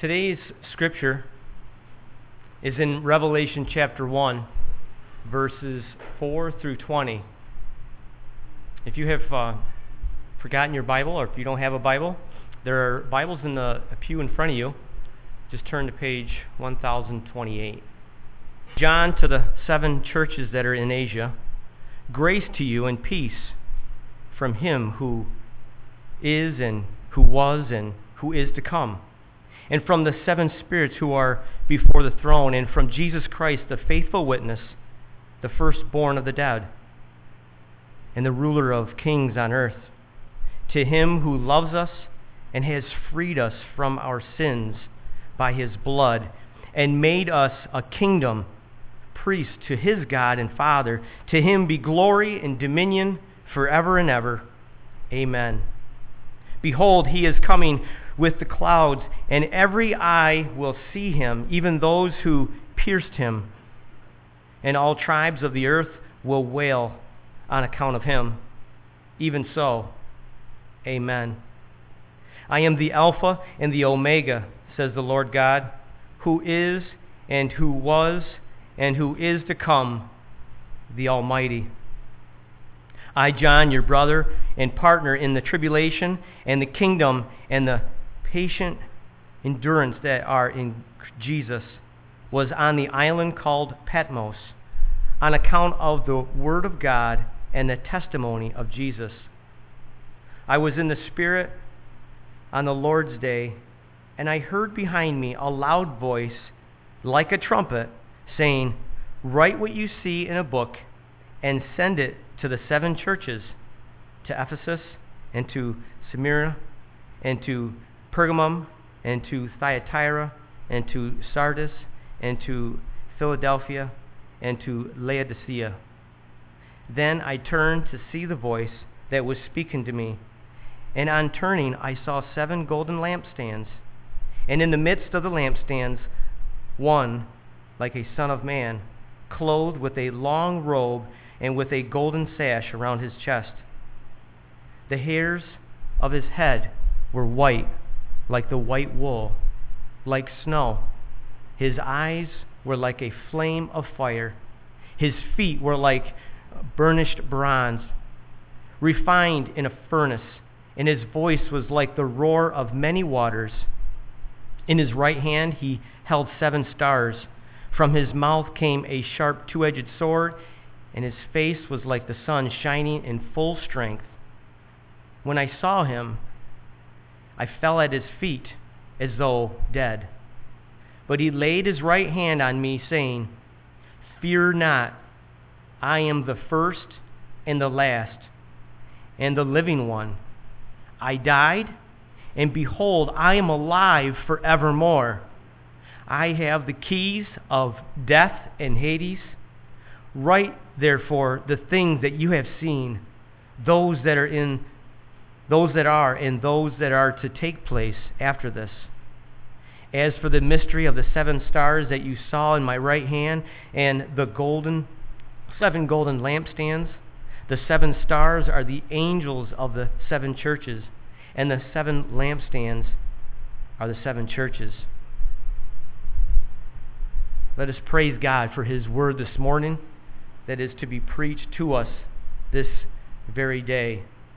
Today's scripture is in Revelation chapter 1, verses 4 through 20. If you have forgotten your Bible, or if you don't have a Bible, there are Bibles in the pew in front of you. Just turn to page 1028. John, to the 7 churches that are in Asia, grace to you and peace from him who is and who was and who is to come, and from the 7 spirits who are before the throne, and from Jesus Christ, the faithful witness, the firstborn of the dead, and the ruler of kings on earth. To him who loves us and has freed us from our sins by his blood, and made us a kingdom, priests to his God and Father, to him be glory and dominion forever and ever. Amen. Behold, he is coming with the clouds, and every eye will see him, even those who pierced him. And all tribes of the earth will wail on account of him. Even so, amen. I am the Alpha and the Omega, says the Lord God, who is and who was and who is to come, the Almighty. I, John, your brother and partner in the tribulation and the kingdom and the patient endurance that are in Jesus, was on the island called Patmos on account of the word of God and the testimony of Jesus. I was in the Spirit on the Lord's day, and I heard behind me a loud voice like a trumpet saying, "Write what you see in a book and send it to the 7 churches, to Ephesus and to Smyrna and to Pergamum and to Thyatira and to Sardis and to Philadelphia and to Laodicea." Then I turned to see the voice that was speaking to me, and on turning I saw 7 golden lampstands, and in the midst of the lampstands one like a son of man, clothed with a long robe and with a golden sash around his chest. The hairs of his head were white, like the white wool, like snow. His eyes were like a flame of fire. His feet were like burnished bronze, refined in a furnace, and his voice was like the roar of many waters. In his right hand he held 7 stars. From his mouth came a sharp 2-edged sword, and his face was like the sun shining in full strength. When I saw him, I fell at his feet as though dead. But he laid his right hand on me, saying, "Fear not, I am the first and the last, and the living one. I died, and behold, I am alive forevermore. I have the keys of death and Hades. Write, therefore, the things that you have seen, those that are, and those that are to take place after this. As for the mystery of the 7 stars that you saw in my right hand, and the 7 golden lampstands, the 7 stars are the angels of the 7 churches, and the 7 lampstands are the 7 churches." Let us praise God for his word this morning that is to be preached to us this very day.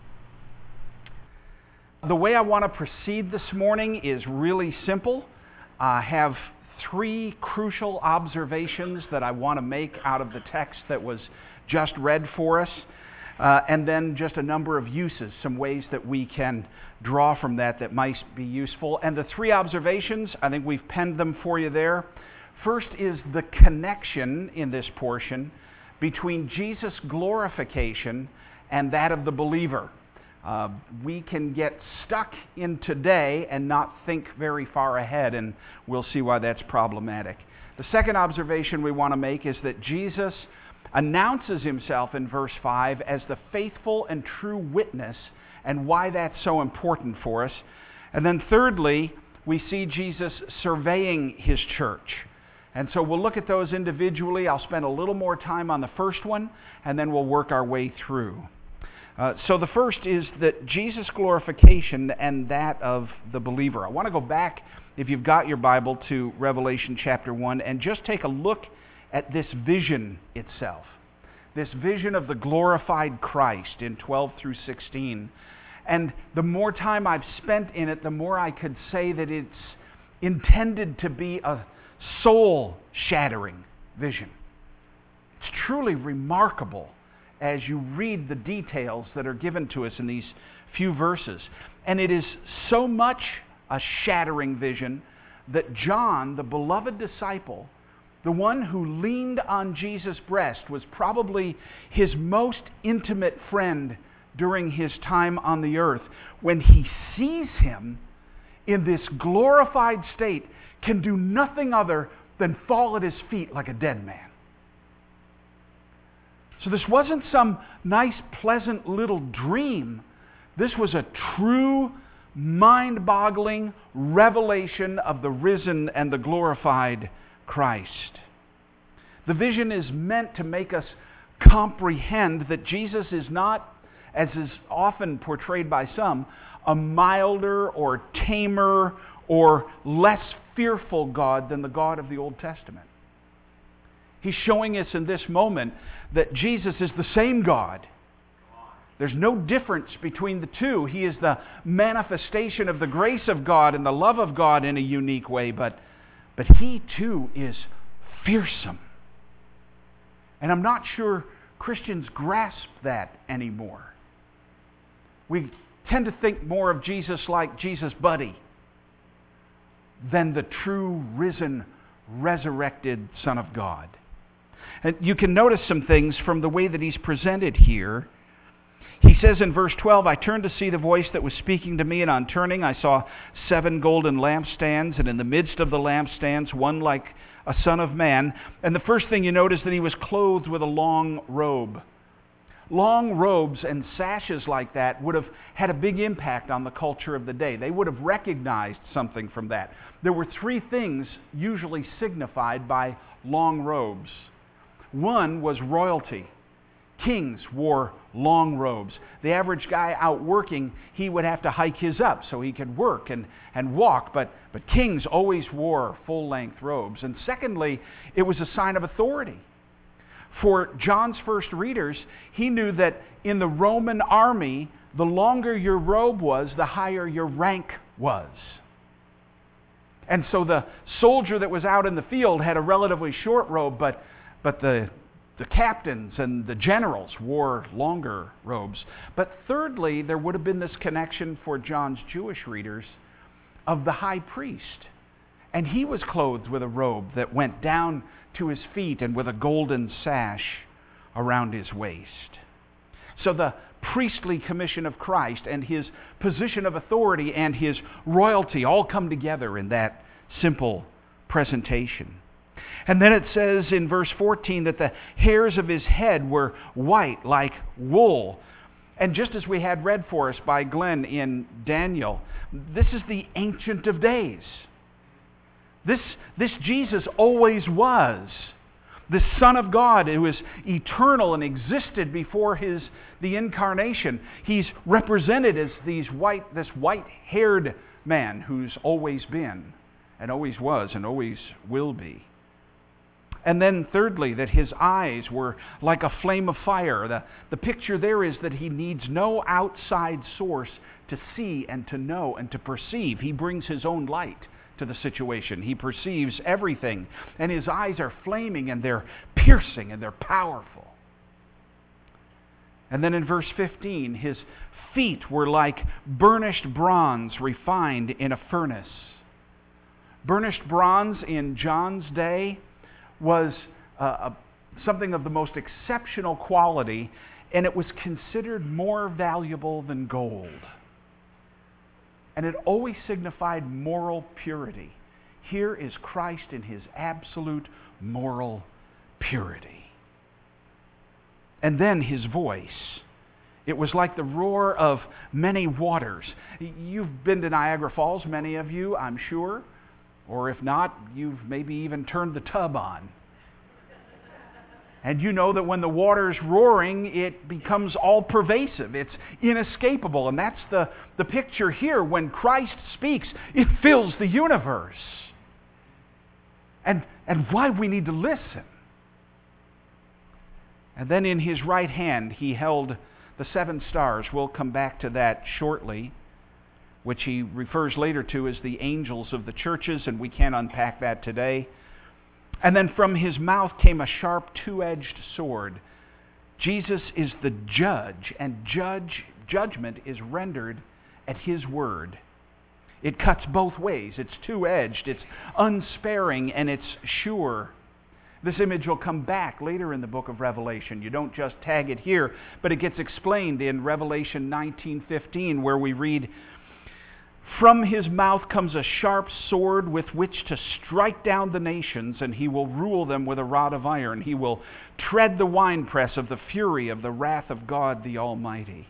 The way I want to proceed this morning is really simple. I have 3 crucial observations that I want to make out of the text that was just read for us, and then just a number of uses, some ways that we can draw from that might be useful. And the 3 observations, I think we've penned them for you there. First is the connection in this portion between Jesus' glorification and that of the believer. We can get stuck in today and not think very far ahead, and we'll see why that's problematic. The second observation we want to make is that Jesus announces himself in verse 5 as the faithful and true witness, and why that's so important for us. And then thirdly, we see Jesus surveying his church. And so we'll look at those individually. I'll spend a little more time on the first one, and then we'll work our way through. So the first is that Jesus' glorification and that of the believer. I want to go back, if you've got your Bible, to Revelation chapter 1 and just take a look at this vision itself. This vision of the glorified Christ in 12 through 16. And the more time I've spent in it, the more I could say that it's intended to be a soul-shattering vision. It's truly remarkable as you read the details that are given to us in these few verses. And it is so much a shattering vision that John, the beloved disciple, the one who leaned on Jesus' breast, was probably his most intimate friend during his time on the earth. When he sees him in this glorified state, can do nothing other than fall at his feet like a dead man. So this wasn't some nice, pleasant little dream. This was a true, mind-boggling revelation of the risen and the glorified Christ. The vision is meant to make us comprehend that Jesus is not, as is often portrayed by some, a milder or tamer or less fearful God than the God of the Old Testament. He's showing us in this moment that Jesus is the same God. There's no difference between the two. He is the manifestation of the grace of God and the love of God in a unique way, but he too is fearsome. And I'm not sure Christians grasp that anymore. We tend to think more of Jesus like Jesus' buddy than the true, risen, resurrected Son of God. And you can notice some things from the way that he's presented here. He says in verse 12, I turned to see the voice that was speaking to me, and on turning I saw 7 golden lampstands, and in the midst of the lampstands one like a son of man. And the first thing you notice that he was clothed with a long robe. Long robes and sashes like that would have had a big impact on the culture of the day. They would have recognized something from that. There were 3 things usually signified by long robes. One was royalty. Kings wore long robes. The average guy out working, he would have to hike his up so he could work and walk, but kings always wore full-length robes. And secondly, it was a sign of authority. For John's first readers, he knew that in the Roman army, the longer your robe was, the higher your rank was. And so the soldier that was out in the field had a relatively short robe, but the captains and the generals wore longer robes. But thirdly, there would have been this connection for John's Jewish readers of the high priest. And he was clothed with a robe that went down to his feet and with a golden sash around his waist. So the priestly commission of Christ and his position of authority and his royalty all come together in that simple presentation. And then it says in verse 14 that the hairs of his head were white like wool. And just as we had read for us by Glenn in Daniel, this is the Ancient of Days. This Jesus always was. The Son of God who is eternal and existed before the incarnation. He's represented as this white-haired man who's always been and always was and always will be. And then thirdly, that his eyes were like a flame of fire. The picture there is that he needs no outside source to see and to know and to perceive. He brings his own light to the situation. He perceives everything. And his eyes are flaming and they're piercing and they're powerful. And then in verse 15, his feet were like burnished bronze refined in a furnace. Burnished bronze in John's day was something of the most exceptional quality, and it was considered more valuable than gold. And it always signified moral purity. Here is Christ in his absolute moral purity. And then his voice. It was like the roar of many waters. You've been to Niagara Falls, many of you, I'm sure. Or if not, you've maybe even turned the tub on. And you know that when the water's roaring, it becomes all pervasive. It's inescapable. And that's the picture here. When Christ speaks, it fills the universe. And why we need to listen. And then in his right hand, he held the 7 stars. We'll come back to that shortly, which he refers later to as the angels of the churches, and we can't unpack that today. And then from his mouth came a sharp 2-edged sword. Jesus is the judge, and judgment is rendered at his word. It cuts both ways. It's 2-edged, it's unsparing, and it's sure. This image will come back later in the book of Revelation. You don't just tag it here, but it gets explained in Revelation 19:15, where we read, "From his mouth comes a sharp sword with which to strike down the nations, and he will rule them with a rod of iron. He will tread the winepress of the fury of the wrath of God the Almighty."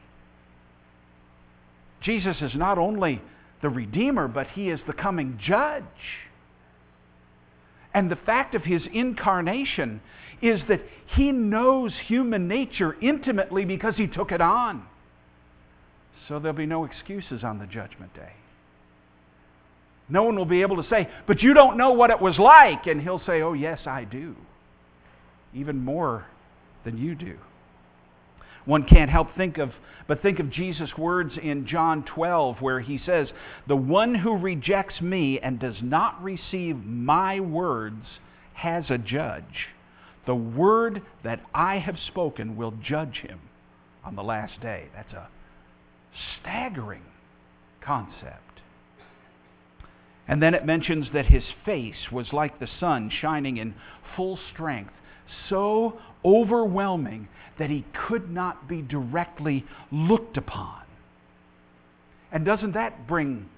Jesus is not only the Redeemer, but he is the coming judge. And the fact of his incarnation is that he knows human nature intimately because he took it on. So there'll be no excuses on the judgment day. No one will be able to say, "But you don't know what it was like." And he'll say, "Oh, yes, I do. Even more than you do." One can't help but think of Jesus' words in John 12, where he says, "The one who rejects me and does not receive my words has a judge. The word that I have spoken will judge him on the last day." That's a staggering concept. And then it mentions that his face was like the sun shining in full strength, so overwhelming that he could not be directly looked upon. And doesn't that bring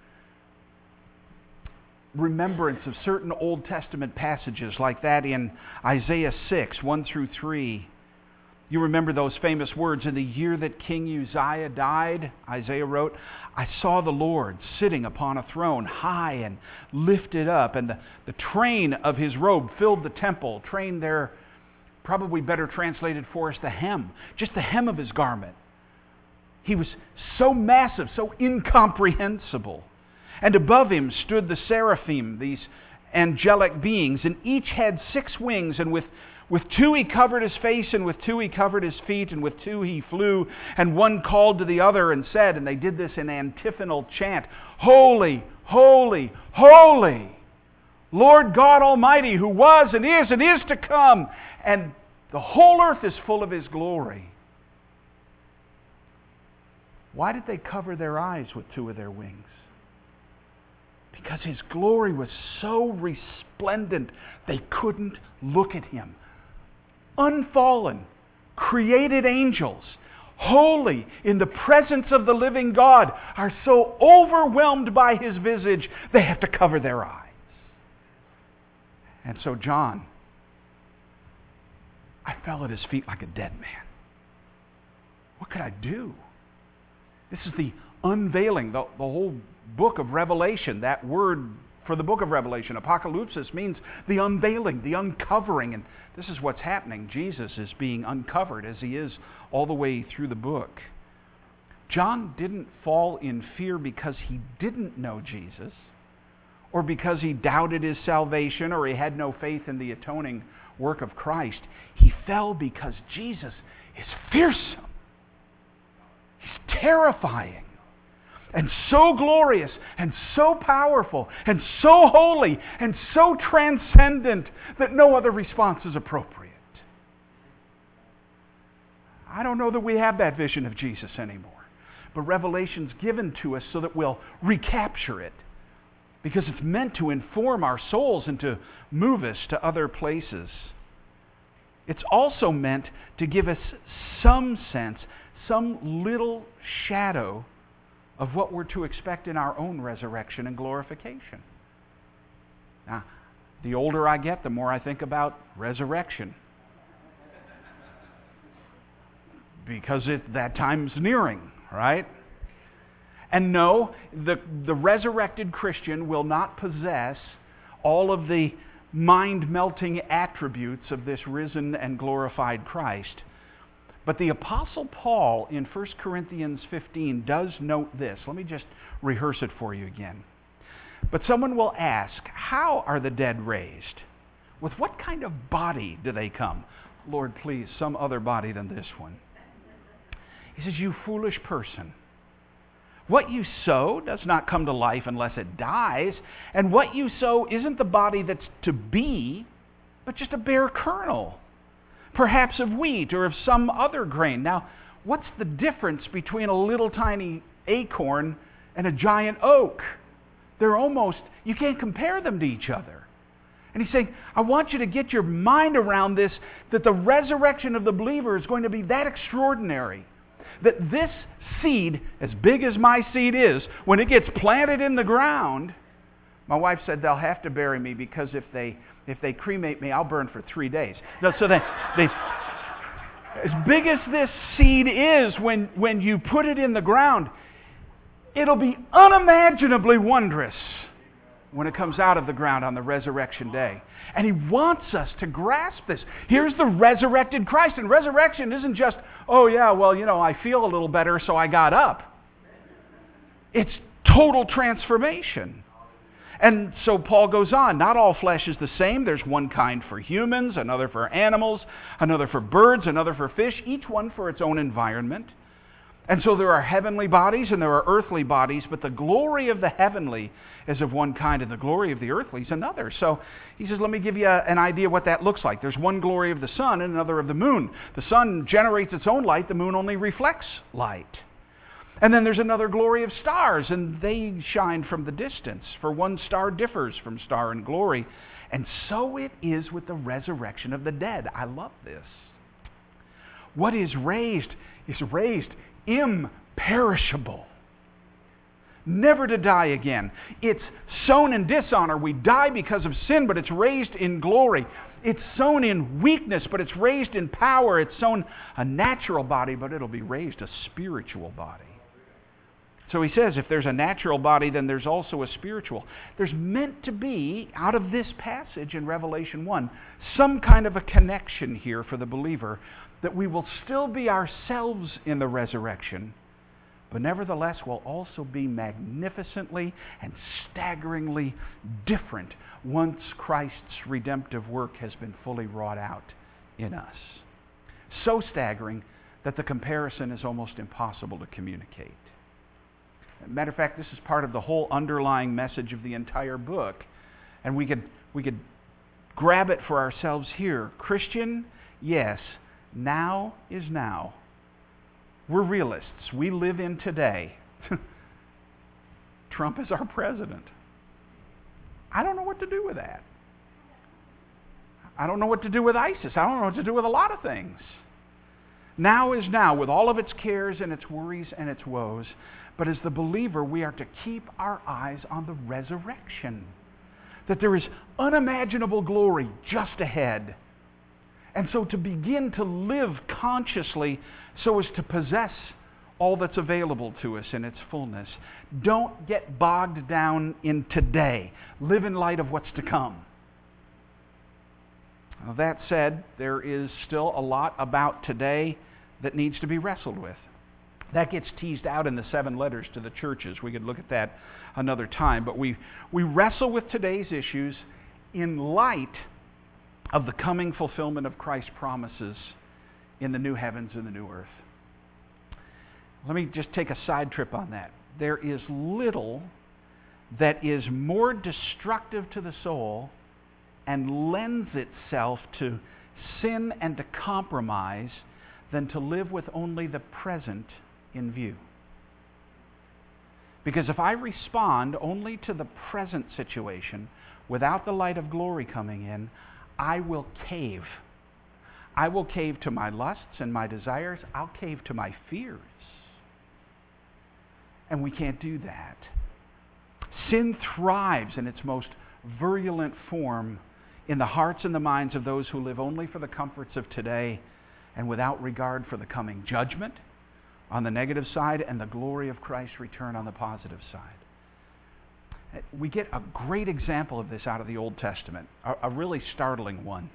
remembrance of certain Old Testament passages like that in Isaiah 6, 1 through 3? You remember those famous words, "In the year that King Uzziah died," Isaiah wrote, "I saw the Lord sitting upon a throne, high and lifted up, and the train of his robe filled the temple." Train there, probably better translated for us, the hem, just the hem of his garment. He was so massive, so incomprehensible. And above him stood the seraphim, these angelic beings, and each had 6 wings, and with 2 he covered his face, and with 2 he covered his feet, and with 2 he flew, and one called to the other and said, and they did this in antiphonal chant, "Holy, holy, holy, Lord God Almighty, who was and is to come, and the whole earth is full of his glory." Why did they cover their eyes with 2 of their wings? Because his glory was so resplendent they couldn't look at him. Unfallen, created angels, holy in the presence of the living God, are so overwhelmed by his visage they have to cover their eyes. And so John, I fell at his feet like a dead man. What could I do? This is the unveiling, the whole book of Revelation. That word for the book of Revelation, apocalypsis, means the unveiling, the uncovering. And this is what's happening. Jesus is being uncovered as he is all the way through the book. John didn't fall in fear because he didn't know Jesus, or because he doubted his salvation, or he had no faith in the atoning work of Christ. He fell because Jesus is fearsome. He's terrifying, and so glorious, and so powerful, and so holy, and so transcendent that no other response is appropriate. I don't know that we have that vision of Jesus anymore, but Revelation's given to us so that we'll recapture it, because it's meant to inform our souls and to move us to other places. It's also meant to give us some sense, some little shadow of what we're to expect in our own resurrection and glorification. Now, the older I get, the more I think about resurrection, because that time's nearing, right? And no, the resurrected Christian will not possess all of the mind-melting attributes of this risen and glorified Christ. But the Apostle Paul in 1 Corinthians 15 does note this. Let me just rehearse it for you again. But someone will ask, how are the dead raised? With what kind of body do they come? Lord, please, some other body than this one. He says, you foolish person. What you sow does not come to life unless it dies. And what you sow isn't the body that's to be, but just a bare kernel, perhaps of wheat or of some other grain. Now, what's the difference between a little tiny acorn and a giant oak? They're almost, you can't compare them to each other. And he's saying, I want you to get your mind around this, that the resurrection of the believer is going to be that extraordinary. That this seed, as big as my seed is, when it gets planted in the ground, my wife said they'll have to bury me because if they cremate me, I'll burn for 3 days. No, so they as big as this seed is, when you put it in the ground, it'll be unimaginably wondrous when it comes out of the ground on the resurrection day. And he wants us to grasp this. Here's the resurrected Christ. And resurrection isn't just, oh yeah, well, I feel a little better, so I got up. It's total transformation. And so Paul goes on, not all flesh is the same. There's one kind for humans, another for animals, another for birds, another for fish, each one for its own environment. And so there are heavenly bodies and there are earthly bodies, but the glory of the heavenly is of one kind and the glory of the earthly is another. So he says, let me give you an idea what that looks like. There's one glory of the sun and another of the moon. The sun generates its own light, the moon only reflects light. And then there's another glory of stars, and they shine from the distance, for one star differs from star in glory. And so it is with the resurrection of the dead. I love this. What is raised imperishable, never to die again. It's sown in dishonor. We die because of sin, but it's raised in glory. It's sown in weakness, but it's raised in power. It's sown a natural body, but it'll be raised a spiritual body. So he says, if there's a natural body, then there's also a spiritual. There's meant to be, out of this passage in Revelation 1, some kind of a connection here for the believer, that we will still be ourselves in the resurrection, but nevertheless will also be magnificently and staggeringly different once Christ's redemptive work has been fully wrought out in us. So staggering that the comparison is almost impossible to communicate. Matter of fact, this is part of the whole underlying message of the entire book, and we could grab it for ourselves here. Christian, yes, now is now. We're realists. We live in today. Trump is our president. I don't know what to do with that. I don't know what to do with ISIS. I don't know what to do with a lot of things. Now is now, with all of its cares and its worries and its woes. But as the believer, we are to keep our eyes on the resurrection. That there is unimaginable glory just ahead. And so to begin to live consciously so as to possess all that's available to us in its fullness. Don't get bogged down in today. Live in light of what's to come. Now, that said, there is still a lot about today that needs to be wrestled with. That gets teased out in the 7 letters to the churches. We could look at that another time. But we wrestle with today's issues in light of the coming fulfillment of Christ's promises in the new heavens and the new earth. Let me just take a side trip on that. There is little that is more destructive to the soul and lends itself to sin and to compromise than to live with only the present in view. Because if I respond only to the present situation without the light of glory coming in, I will cave. I will cave to my lusts and my desires. I'll cave to my fears. And we can't do that. Sin thrives in its most virulent form in the hearts and the minds of those who live only for the comforts of today and without regard for the coming judgment on the negative side and the glory of Christ's return on the positive side. We get a great example of this out of the Old Testament, a really startling one.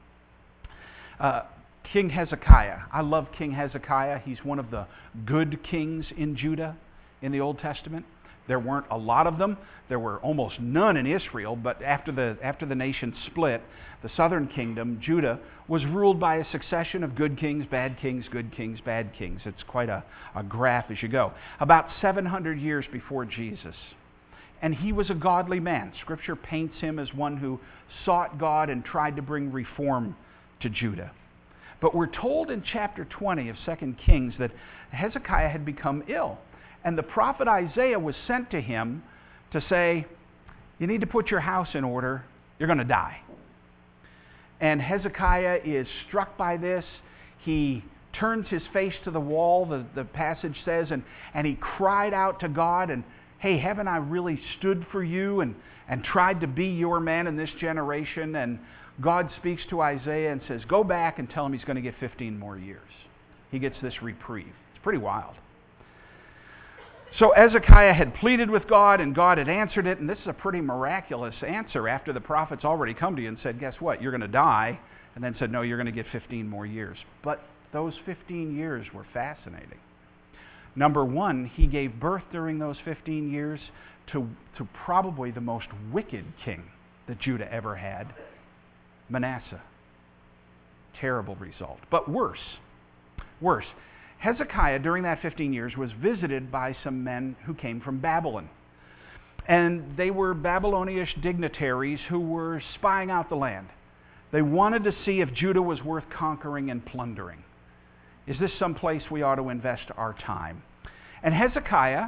King Hezekiah. I love King Hezekiah. He's one of the good kings in Judah in the Old Testament. There weren't a lot of them. There were almost none in Israel, but after the nation split, the southern kingdom, Judah, was ruled by a succession of good kings, bad kings, good kings, bad kings. It's quite a graph as you go. About 700 years before Jesus. And he was a godly man. Scripture paints him as one who sought God and tried to bring reform to Judah. But we're told in chapter 20 of 2 Kings that Hezekiah had become ill. And the prophet Isaiah was sent to him to say, you need to put your house in order. You're going to die. And Hezekiah is struck by this. He turns his face to the wall, the passage says, and he cried out to God, and hey, haven't I really stood for you and tried to be your man in this generation? And God speaks to Isaiah and says, go back and tell him he's going to get 15 more years. He gets this reprieve. It's pretty wild. So Hezekiah had pleaded with God, and God had answered it, and this is a pretty miraculous answer after the prophets already come to you and said, guess what, you're going to die, and then said, no, you're going to get 15 more years. But those 15 years were fascinating. Number one, he gave birth during those 15 years to probably the most wicked king that Judah ever had, Manasseh. Terrible result. But worse. Hezekiah, during that 15 years, was visited by some men who came from Babylon. And they were Babylonish dignitaries who were spying out the land. They wanted to see if Judah was worth conquering and plundering. Is this some place we ought to invest our time? And Hezekiah,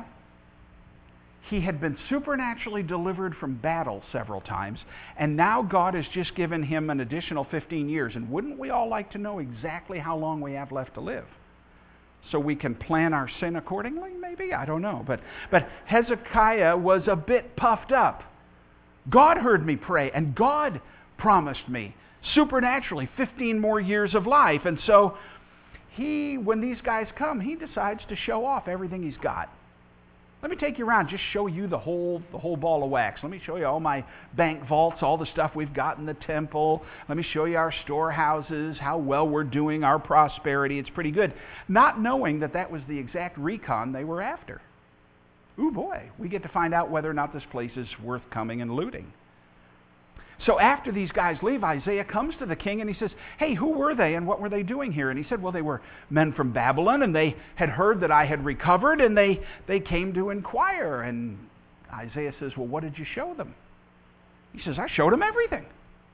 he had been supernaturally delivered from battle several times, and now God has just given him an additional 15 years. And wouldn't we all like to know exactly how long we have left to live? So we can plan our sin accordingly, maybe? I don't know. But Hezekiah was a bit puffed up. God heard me pray, and God promised me supernaturally 15 more years of life. And so when these guys come, he decides to show off everything he's got. Let me take you around, just show you the whole ball of wax. Let me show you all my bank vaults, all the stuff we've got in the temple. Let me show you our storehouses, how well we're doing, our prosperity. It's pretty good. Not knowing that was the exact recon they were after. Ooh boy, we get to find out whether or not this place is worth coming and looting. So after these guys leave, Isaiah comes to the king and he says, hey, who were they and what were they doing here? And he said, well, they were men from Babylon, and they had heard that I had recovered, and they came to inquire. And Isaiah says, well, what did you show them? He says, I showed them everything.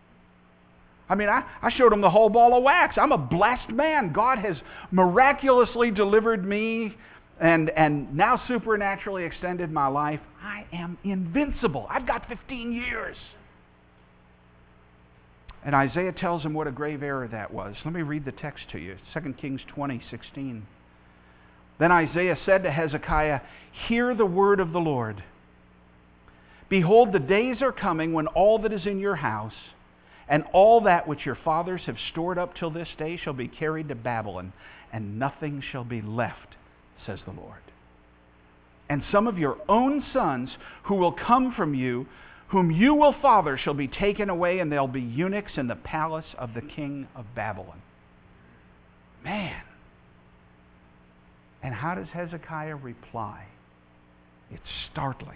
I mean, I showed them the whole ball of wax. I'm a blessed man. God has miraculously delivered me and now supernaturally extended my life. I am invincible. I've got 15 years. And Isaiah tells him what a grave error that was. Let me read the text to you. 2 Kings 20:16. Then Isaiah said to Hezekiah, hear the word of the Lord. Behold, the days are coming when all that is in your house and all that which your fathers have stored up till this day shall be carried to Babylon, and nothing shall be left, says the Lord. And some of your own sons who will come from you, whom you will father, shall be taken away, and they'll be eunuchs in the palace of the king of Babylon. Man. And how does Hezekiah reply? It's startling.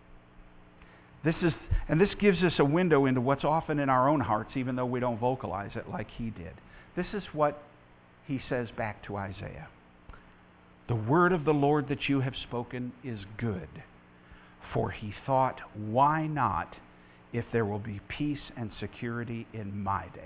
This gives us a window into what's often in our own hearts, even though we don't vocalize it like he did. This is what he says back to Isaiah. The word of the Lord that you have spoken is good. For he thought, why not, if there will be peace and security in my day?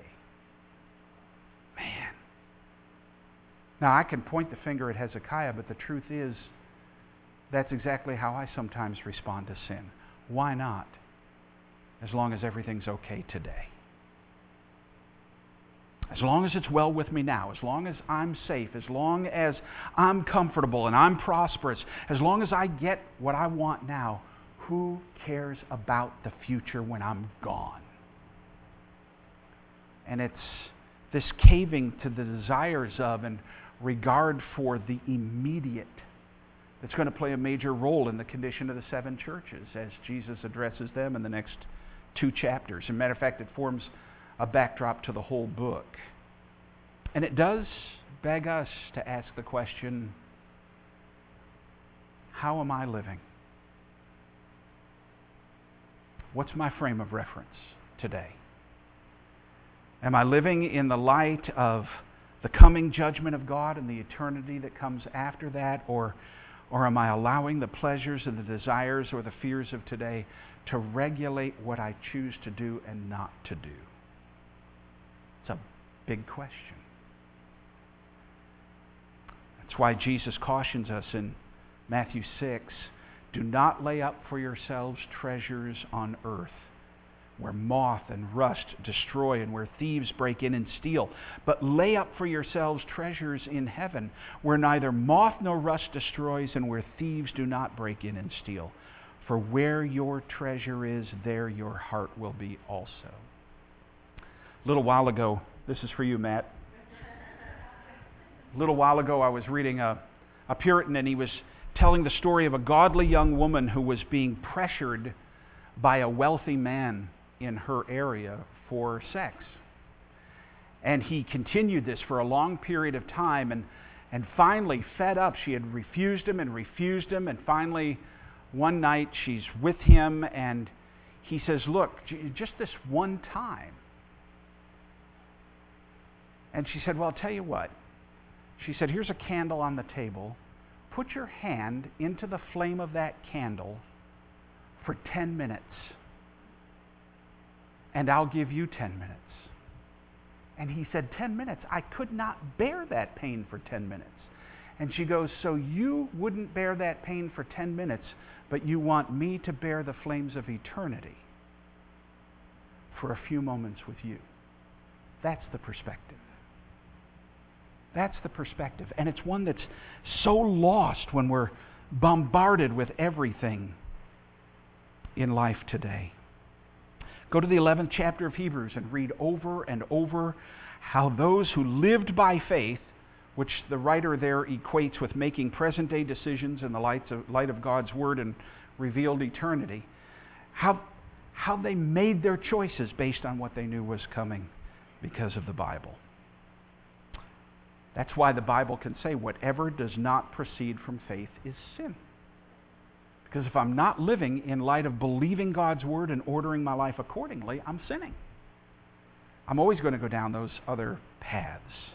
Man. Now, I can point the finger at Hezekiah, but the truth is, that's exactly how I sometimes respond to sin. Why not? As long as everything's okay today. As long as it's well with me now, as long as I'm safe, as long as I'm comfortable and I'm prosperous, as long as I get what I want now, who cares about the future when I'm gone? And it's this caving to the desires of and regard for the immediate that's going to play a major role in the condition of the seven churches as Jesus addresses them in the next 2 chapters. As a matter of fact, it forms a backdrop to the whole book. And it does beg us to ask the question, how am I living? What's my frame of reference today? Am I living in the light of the coming judgment of God and the eternity that comes after that? Or am I allowing the pleasures and the desires or the fears of today to regulate what I choose to do and not to do? It's a big question. That's why Jesus cautions us in Matthew 6, do not lay up for yourselves treasures on earth, where moth and rust destroy and where thieves break in and steal. But lay up for yourselves treasures in heaven, where neither moth nor rust destroys and where thieves do not break in and steal. For where your treasure is, there your heart will be also. A little while ago, this is for you, Matt. A little while ago, I was reading a Puritan, and he was telling the story of a godly young woman who was being pressured by a wealthy man in her area for sex. And he continued this for a long period of time, and finally, fed up, she had refused him, and finally, one night, she's with him, and he says, look, just this one time. And she said, well, I'll tell you what. She said, here's a candle on the table. Put your hand into the flame of that candle for 10 minutes, and I'll give you 10 minutes. And he said, 10 minutes? I could not bear that pain for 10 minutes. And she goes, so you wouldn't bear that pain for 10 minutes, but you want me to bear the flames of eternity for a few moments with you. That's the perspective. That's the perspective. And it's one that's so lost when we're bombarded with everything in life today. Go to the 11th chapter of Hebrews and read over and over how those who lived by faith, which the writer there equates with making present-day decisions in the light of God's Word and revealed eternity, how they made their choices based on what they knew was coming because of the Bible. That's why the Bible can say whatever does not proceed from faith is sin. Because if I'm not living in light of believing God's Word and ordering my life accordingly, I'm sinning. I'm always going to go down those other paths.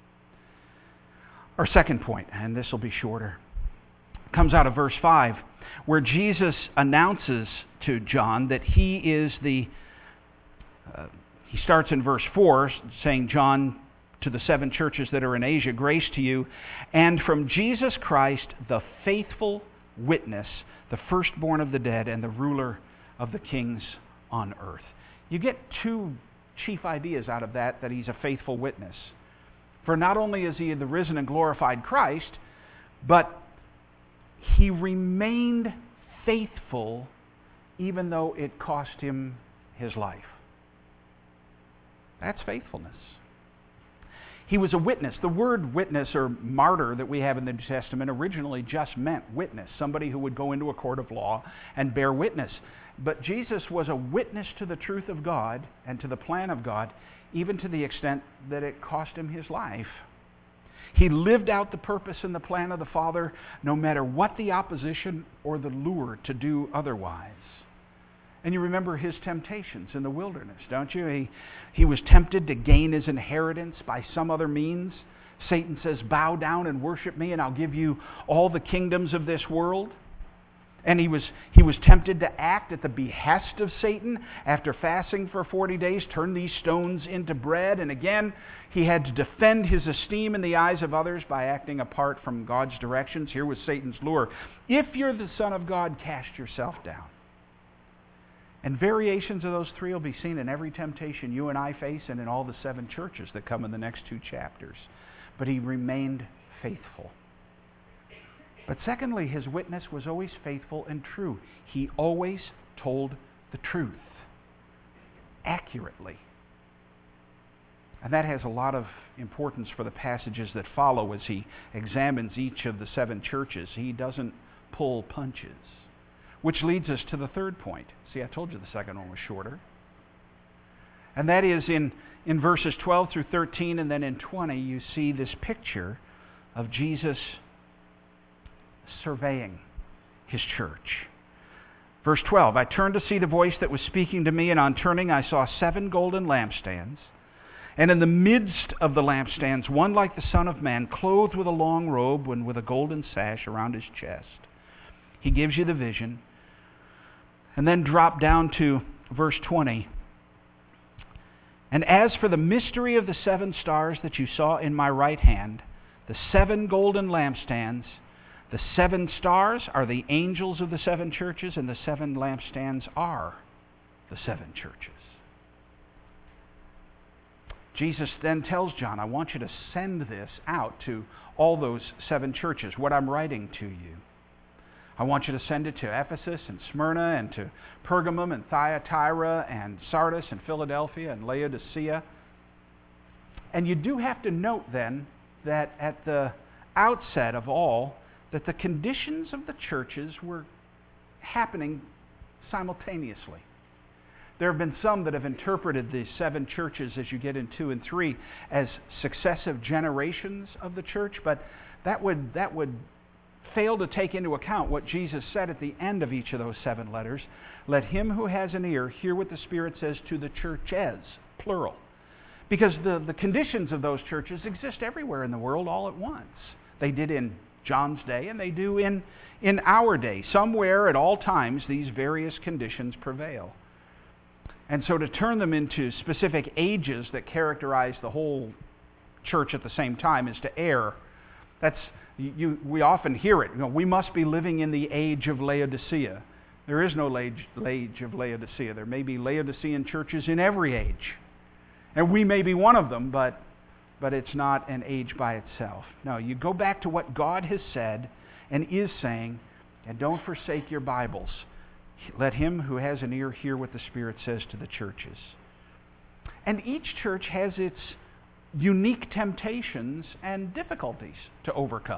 Our second point, and this will be shorter, comes out of verse 5, where Jesus announces to John that he is he starts in verse 4 saying, John, to the 7 churches that are in Asia, grace to you, and from Jesus Christ, the faithful witness, the firstborn of the dead, and the ruler of the kings on earth. You get 2 chief ideas out of that he's a faithful witness. For not only is he the risen and glorified Christ, but he remained faithful even though it cost him his life. That's faithfulness. He was a witness. The word witness or martyr that we have in the New Testament originally just meant witness, somebody who would go into a court of law and bear witness. But Jesus was a witness to the truth of God and to the plan of God, even to the extent that it cost him his life. He lived out the purpose and the plan of the Father, no matter what the opposition or the lure to do otherwise. And you remember his temptations in the wilderness, don't you? He was tempted to gain his inheritance by some other means. Satan says, bow down and worship me, and I'll give you all the kingdoms of this world. And he was tempted to act at the behest of Satan after fasting for 40 days, turn these stones into bread. And again, he had to defend his esteem in the eyes of others by acting apart from God's directions. Here was Satan's lure. If you're the Son of God, cast yourself down. And variations of those 3 will be seen in every temptation you and I face and in all the 7 churches that come in the next 2 chapters. But he remained faithful. But secondly, his witness was always faithful and true. He always told the truth accurately. And that has a lot of importance for the passages that follow as he examines each of the 7 churches. He doesn't pull punches. Which leads us to the third point. See, I told you the second one was shorter. And that is in verses 12 through 13 and then in 20, you see this picture of Jesus surveying his church. Verse 12, I turned to see the voice that was speaking to me, and on turning I saw 7 golden lampstands. And in the midst of the lampstands, one like the Son of Man, clothed with a long robe and with a golden sash around his chest. He gives you the vision. And then drop down to verse 20. And as for the mystery of the 7 stars that you saw in my right hand, the 7 golden lampstands, the 7 stars are the angels of the 7 churches, and the 7 lampstands are the 7 churches. Jesus then tells John, I want you to send this out to all those 7 churches, what I'm writing to you. I want you to send it to Ephesus and Smyrna and to Pergamum and Thyatira and Sardis and Philadelphia and Laodicea. And you do have to note then that at the outset of all, that the conditions of the churches were happening simultaneously. There have been some that have interpreted the 7 churches as you get in 2 and 3 as successive generations of the church, but that would fail to take into account what Jesus said at the end of each of those 7 letters. Let him who has an ear hear what the Spirit says to the churches, plural. Because the conditions of those churches exist everywhere in the world all at once. They did in John's day, and they do in our day. Somewhere at all times, these various conditions prevail. And so to turn them into specific ages that characterize the whole church at the same time is to err. We often hear it. We must be living in the age of Laodicea. There is no age of Laodicea. There may be Laodicean churches in every age. And we may be one of them, but it's not an age by itself. No, you go back to what God has said and is saying, and don't forsake your Bibles. Let him who has an ear hear what the Spirit says to the churches. And each church has its unique temptations and difficulties to overcome.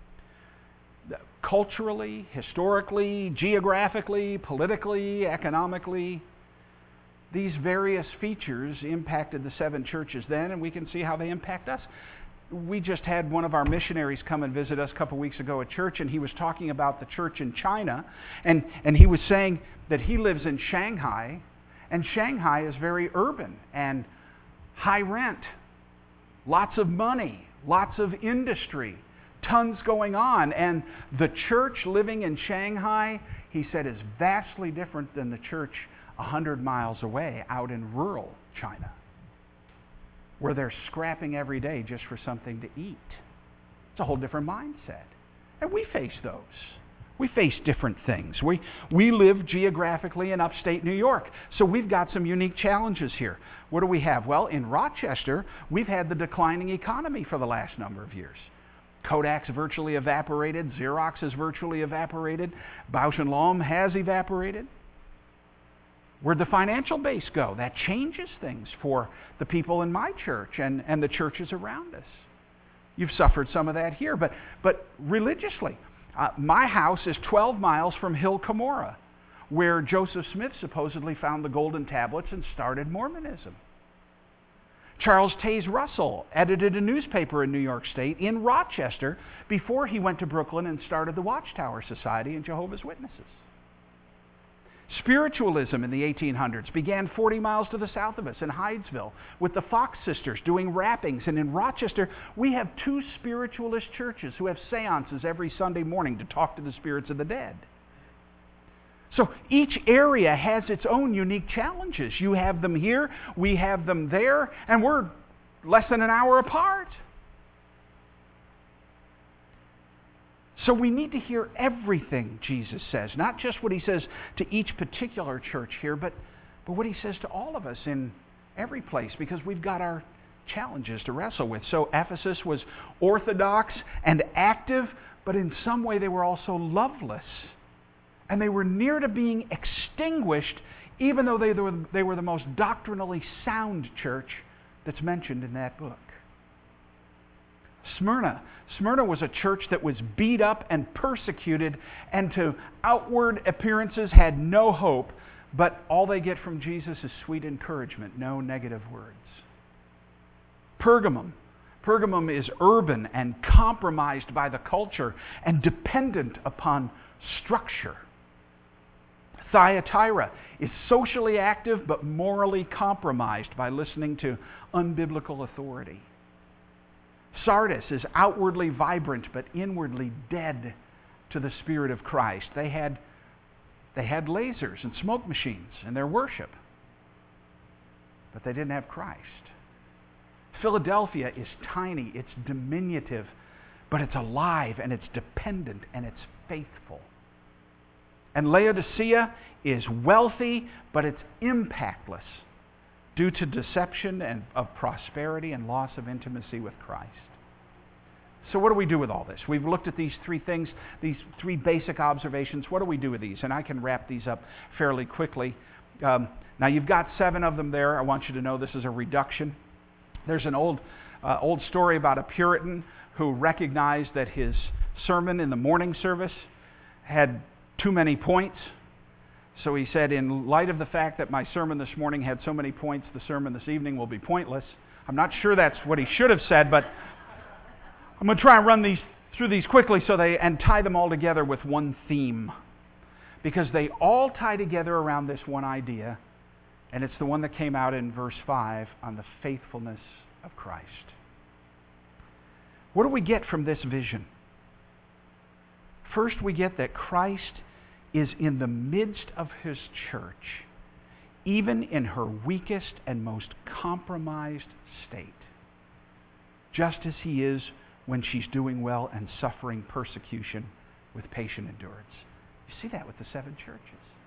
Culturally, historically, geographically, politically, economically, these various features impacted the 7 churches then, and we can see how they impact us. We just had one of our missionaries come and visit us a couple weeks ago at church, and he was talking about the church in China, and he was saying that he lives in Shanghai, and Shanghai is very urban and high rent, lots of money, lots of industry, tons going on, and the church living in Shanghai, he said, is vastly different than the church 100 miles away out in rural China, where they're scrapping every day just for something to eat. It's a whole different mindset. And we face those. We face different things. We live geographically in upstate New York, so we've got some unique challenges here. What do we have? Well, in Rochester, we've had the declining economy for the last number of years. Kodak's virtually evaporated. Xerox has virtually evaporated. Bausch & Lomb has evaporated. Where'd the financial base go? That changes things for the people in my church and the churches around us. You've suffered some of that here, but religiously, my house is 12 miles from Hill Cumorah, where Joseph Smith supposedly found the golden tablets and started Mormonism. Charles Taze Russell edited a newspaper in New York State in Rochester before he went to Brooklyn and started the Watchtower Society and Jehovah's Witnesses. Spiritualism in the 1800s began 40 miles to the south of us in Hydesville with the Fox sisters doing rappings. And in Rochester, we have 2 spiritualist churches who have seances every Sunday morning to talk to the spirits of the dead. So each area has its own unique challenges. You have them here, we have them there, and we're less than an hour apart. So we need to hear everything Jesus says, not just what he says to each particular church here, but what he says to all of us in every place, because we've got our challenges to wrestle with. So Ephesus was orthodox and active, but in some way they were also loveless. And they were near to being extinguished, even though they were the most doctrinally sound church that's mentioned in that book. Smyrna was a church that was beat up and persecuted, and to outward appearances had no hope, but all they get from Jesus is sweet encouragement, no negative words. Pergamum is urban and compromised by the culture and dependent upon structure. Thyatira is socially active but morally compromised by listening to unbiblical authority. Sardis is outwardly vibrant but inwardly dead to the Spirit of Christ. They had lasers and smoke machines in their worship, but they didn't have Christ. Philadelphia is tiny, it's diminutive, but it's alive and it's dependent and it's faithful. And Laodicea is wealthy, but it's impactless due to deception and of prosperity and loss of intimacy with Christ. So what do we do with all this? We've looked at these three things, these three basic observations. What do we do with these? And I can wrap these up fairly quickly. Now you've got 7 of them there. I want you to know this is a reduction. There's an old story about a Puritan who recognized that his sermon in the morning service had too many points. So he said, in light of the fact that my sermon this morning had so many points, the sermon this evening will be pointless. I'm not sure that's what he should have said, but I'm going to try and run through these quickly and tie them all together with one theme. Because they all tie together around this one idea, and it's the one that came out in verse 5 on the faithfulness of Christ. What do we get from this vision? First, we get that Christ is in the midst of His church, even in her weakest and most compromised state, just as He is when she's doing well and suffering persecution with patient endurance. You see that with the 7 churches.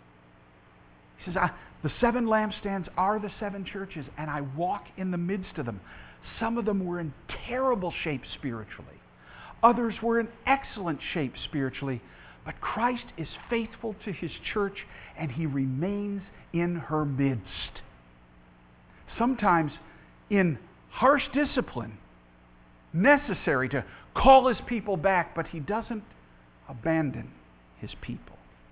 He says, the 7 lampstands are the 7 churches, and I walk in the midst of them. Some of them were in terrible shape spiritually. Others were in excellent shape spiritually. But Christ is faithful to His church, and He remains in her midst. Sometimes in harsh discipline, necessary to call His people back, but He doesn't abandon His people.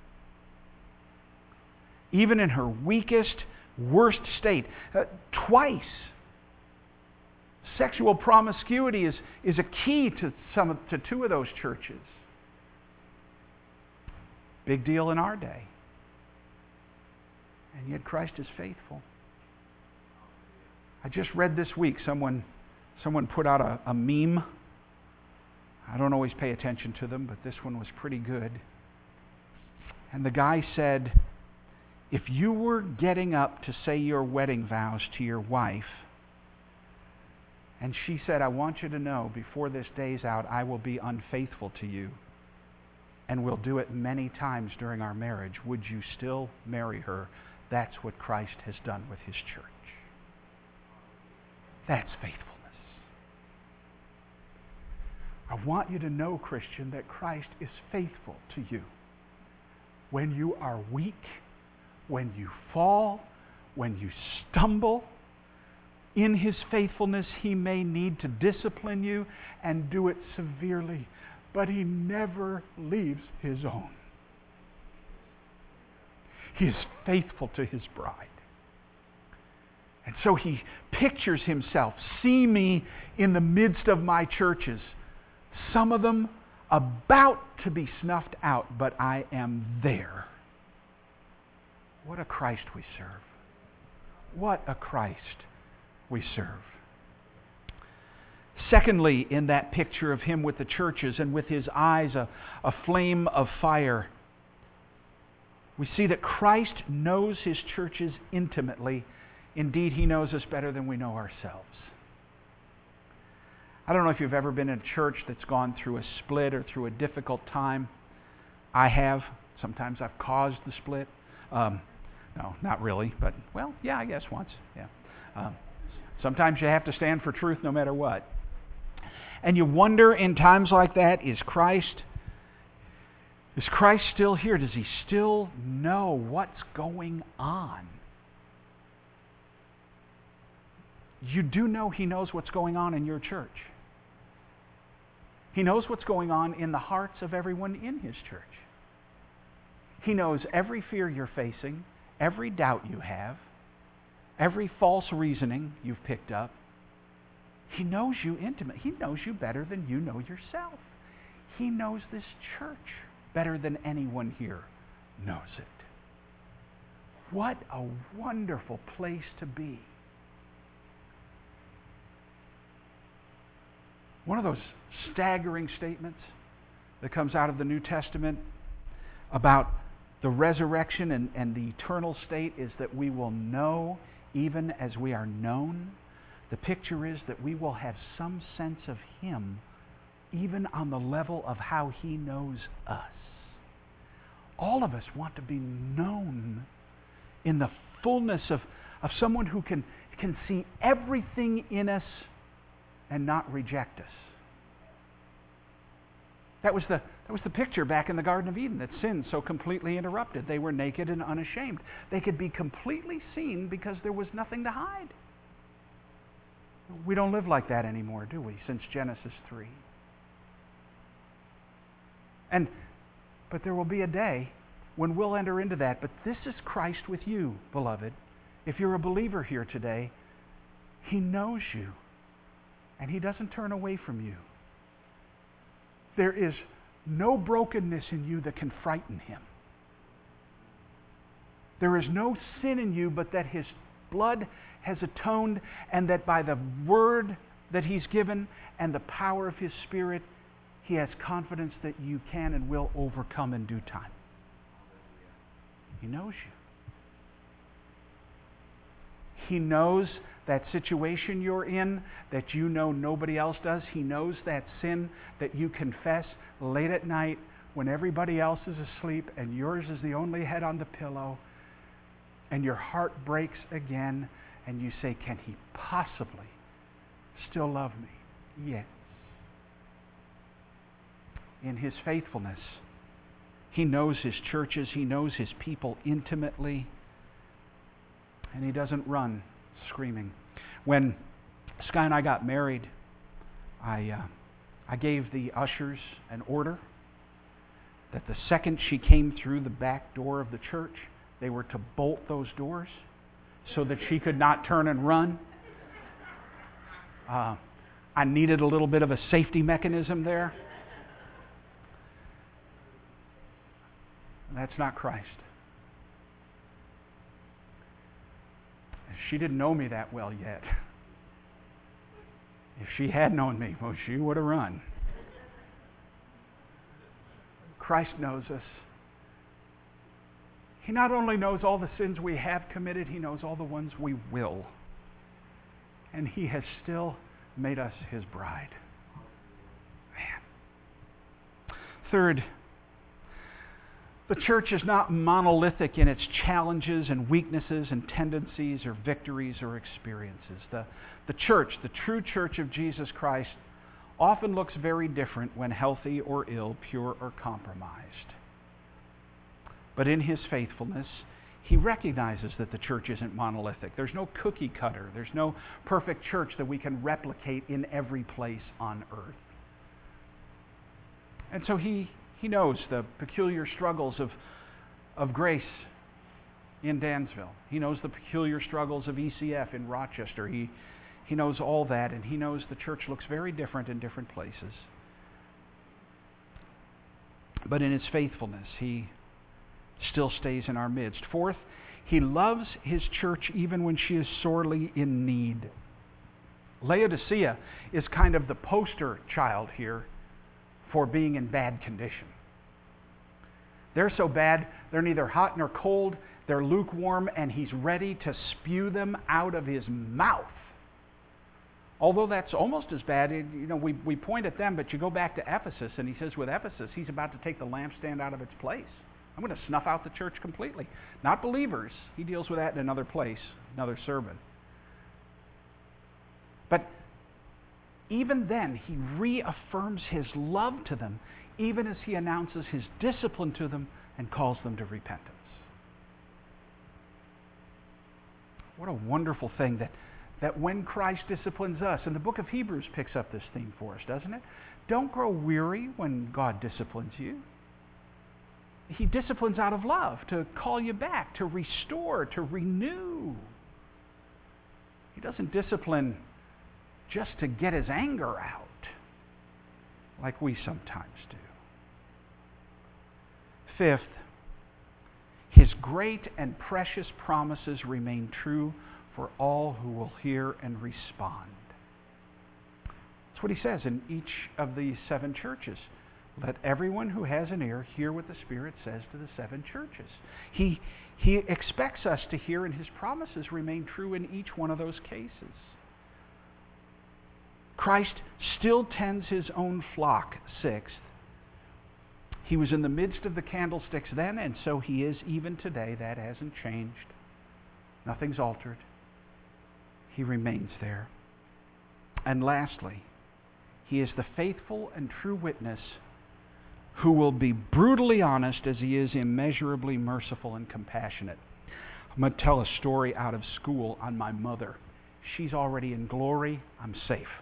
Even in her weakest, worst state. Twice, sexual promiscuity is a key to 2 of those churches. Big deal in our day. And yet Christ is faithful. I just read this week, someone put out a meme. I don't always pay attention to them, but this one was pretty good. And the guy said, if you were getting up to say your wedding vows to your wife, and she said, I want you to know before this day's out, I will be unfaithful to you, and will do it many times during our marriage, would you still marry her? That's what Christ has done with His church. That's faithfulness. I want you to know, Christian, that Christ is faithful to you. When you are weak, when you fall, when you stumble, in His faithfulness, He may need to discipline you and do it severely, but He never leaves His own. He is faithful to His bride. And so He pictures Himself. See me in the midst of my churches. Some of them about to be snuffed out, but I am there. What a Christ we serve. What a Christ we serve. Secondly, in that picture of Him with the churches and with His eyes a flame of fire, we see that Christ knows His churches intimately. Indeed, He knows us better than we know ourselves. I don't know if you've ever been in a church that's gone through a split or through a difficult time. I have. Sometimes I've caused the split. No, not really, but, well, yeah, I guess once. Yeah. Sometimes you have to stand for truth no matter what. And you wonder in times like that, is Christ still here? Does He still know what's going on? you do know He knows what's going on in your church. He knows what's going on in the hearts of everyone in His church. He knows every fear you're facing, every doubt you have, every false reasoning you've picked up. He knows you intimately. He knows you better than you know yourself. He knows this church better than anyone here knows it. What a wonderful place to be. One of those staggering statements that comes out of the New Testament about the resurrection and the eternal state is that we will know even as we are known. The picture is that we will have some sense of Him even on the level of how He knows us. All of us want to be known in the fullness of someone who can see everything in us and not reject us. That was the picture back in the Garden of Eden, that sin so completely interrupted. They were naked and unashamed. They could be completely seen because there was nothing to hide. We don't live like that anymore, do we, since Genesis 3? But there will be a day when we'll enter into that. But this is Christ with you, beloved. If you're a believer here today, He knows you, and He doesn't turn away from you. There is no brokenness in you that can frighten Him. There is no sin in you, but that His blood has atoned, and that by the word that He's given and the power of His Spirit, He has confidence that you can and will overcome in due time. He knows you. He knows that situation you're in that you know nobody else does. He knows that sin that you confess late at night when everybody else is asleep and yours is the only head on the pillow, and your heart breaks again and you say, can He possibly still love me? Yes. In His faithfulness, He knows His churches, He knows His people intimately, and He doesn't run screaming. When Sky and I got married, I gave the ushers an order that the second she came through the back door of the church, they were to bolt those doors so that she could not turn and run. I needed a little bit of a safety mechanism there. That's not Christ. She didn't know me that well yet. If she had known me, well, she would have run. Christ knows us. He not only knows all the sins we have committed, He knows all the ones we will. And He has still made us His bride. Man. Third, the church is not monolithic in its challenges and weaknesses and tendencies or victories or experiences. The church, the true church of Jesus Christ, often looks very different when healthy or ill, pure or compromised. But in His faithfulness, He recognizes that the church isn't monolithic. There's no cookie cutter. There's no perfect church that we can replicate in every place on earth. And so He knows the peculiar struggles of Grace in Dansville. He knows the peculiar struggles of ECF in Rochester. He knows all that, and He knows the church looks very different in different places. But in His faithfulness, He still stays in our midst. Fourth, He loves His church even when she is sorely in need. Laodicea is kind of the poster child here for being in bad condition. They're so bad, they're neither hot nor cold, they're lukewarm, and He's ready to spew them out of His mouth. Although that's almost as bad, we point at them, but you go back to Ephesus, and He says with Ephesus, He's about to take the lampstand out of its place. I'm going to snuff out the church completely. Not believers. He deals with that in another place, another sermon. But even then, He reaffirms His love to them, even as He announces His discipline to them and calls them to repentance. What a wonderful thing that when Christ disciplines us, and the book of Hebrews picks up this theme for us, doesn't it? Don't grow weary when God disciplines you. He disciplines out of love, to call you back, to restore, to renew. He doesn't discipline just to get his anger out, like we sometimes do. Fifth, his great and precious promises remain true for all who will hear and respond. That's what he says in each of these 7 churches. Let everyone who has an ear hear what the Spirit says to the 7 churches. He expects us to hear, and his promises remain true in each one of those cases. Christ still tends his own flock, 6th. He was in the midst of the candlesticks then, and so he is even today. That hasn't changed. Nothing's altered. He remains there. And lastly, he is the faithful and true witness who will be brutally honest as he is immeasurably merciful and compassionate. I'm going to tell a story out of school on my mother. She's already in glory. I'm safe.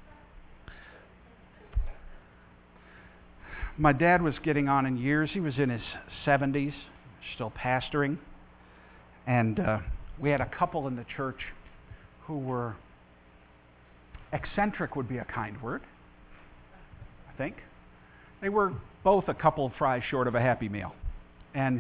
My dad was getting on in years. He was in his 70s, still pastoring. And we had a couple in the church who were eccentric, would be a kind word, I think. They were both a couple of fries short of a Happy Meal. And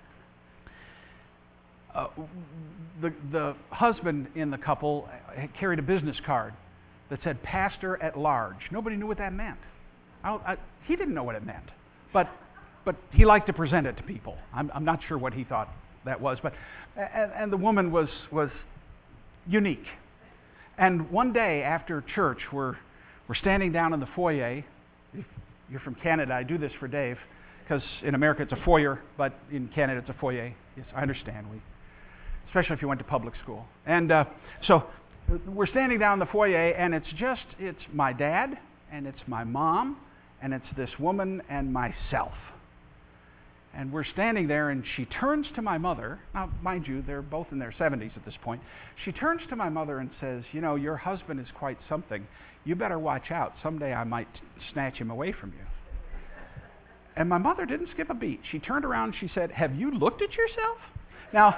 the husband in the couple carried a business card that said Pastor at Large. Nobody knew what that meant. He didn't know what it meant, but he liked to present it to people. I'm not sure what he thought that was, but and the woman was unique. And one day after church, we're standing down in the foyer. If you're from Canada, I do this for Dave, because in America it's a foyer, but in Canada it's a foyer. Yes, I understand. Especially if you went to public school. And so we're standing down in the foyer, and it's my dad, and it's my mom, and it's this woman and myself. And we're standing there, and she turns to my mother. Now, mind you, they're both in their 70s at this point. She turns to my mother and says, "You know, your husband is quite something. You better watch out. Someday I might snatch him away from you." And my mother didn't skip a beat. She turned around and she said, "Have you looked at yourself?" Now,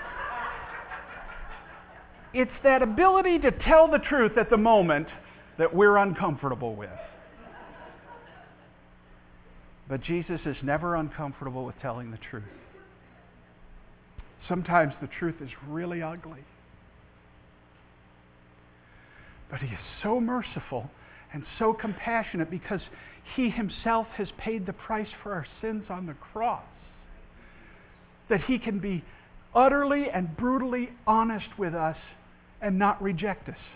it's that ability to tell the truth at the moment that we're uncomfortable with. But Jesus is never uncomfortable with telling the truth. Sometimes the truth is really ugly. But he is so merciful and so compassionate because he himself has paid the price for our sins on the cross, that he can be utterly and brutally honest with us and not reject us.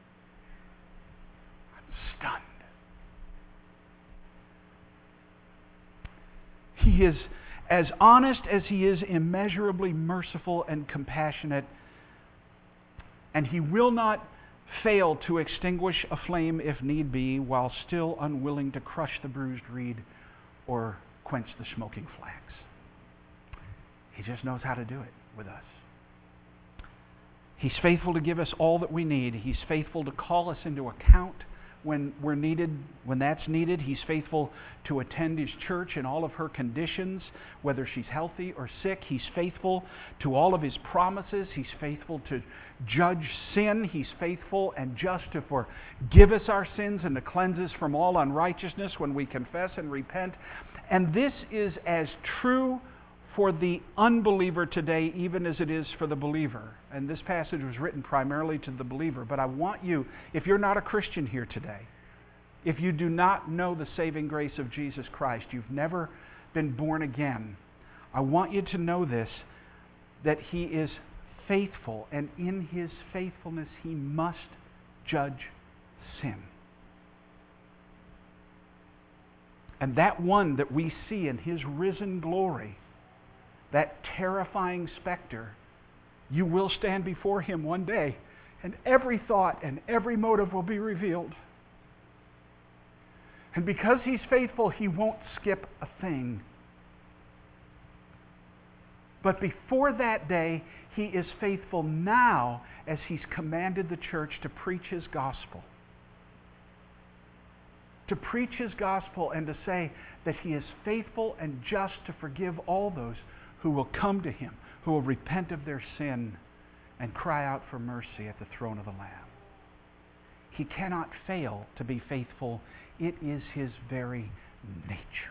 I'm stunned. He is as honest as he is immeasurably merciful and compassionate, and he will not fail to extinguish a flame if need be, while still unwilling to crush the bruised reed or quench the smoking flax. He just knows how to do it with us. He's faithful to give us all that we need. He's faithful to call us into account when that's needed. He's faithful to attend his church in all of her conditions, whether she's healthy or sick. He's faithful to all of his promises. He's faithful to judge sin. He's faithful and just to forgive us our sins and to cleanse us from all unrighteousness when we confess and repent. And this is as true for the unbeliever today, even as it is for the believer. And this passage was written primarily to the believer. But I want you, if you're not a Christian here today, if you do not know the saving grace of Jesus Christ, you've never been born again, I want you to know this, that he is faithful, and in his faithfulness he must judge sin. And that one that we see in his risen glory, that terrifying specter, you will stand before him one day, and every thought and every motive will be revealed. And because he's faithful, he won't skip a thing. But before that day, He is faithful now as He's commanded the church to preach His gospel. To preach His gospel and to say that He is faithful and just to forgive all those who will come to Him, who will repent of their sin and cry out for mercy at the throne of the Lamb. He cannot fail to be faithful. It is His very nature.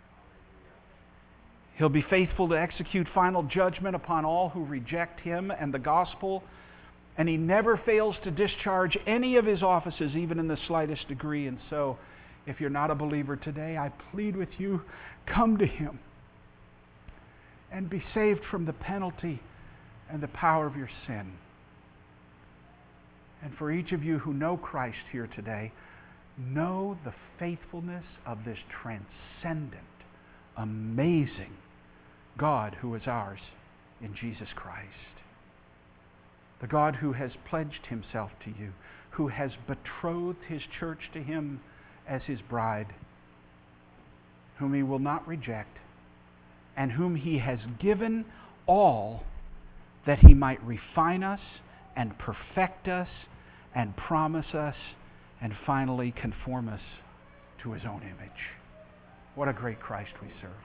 He'll be faithful to execute final judgment upon all who reject Him and the gospel, and He never fails to discharge any of His offices, even in the slightest degree. And so, if you're not a believer today, I plead with you, come to Him and be saved from the penalty and the power of your sin. And for each of you who know Christ here today, know the faithfulness of this transcendent, amazing God who is ours in Jesus Christ. The God who has pledged Himself to you, who has betrothed His church to Him as His bride, whom He will not reject, and whom He has given all that He might refine us and perfect us and promise us and finally conform us to His own image. What a great Christ we serve.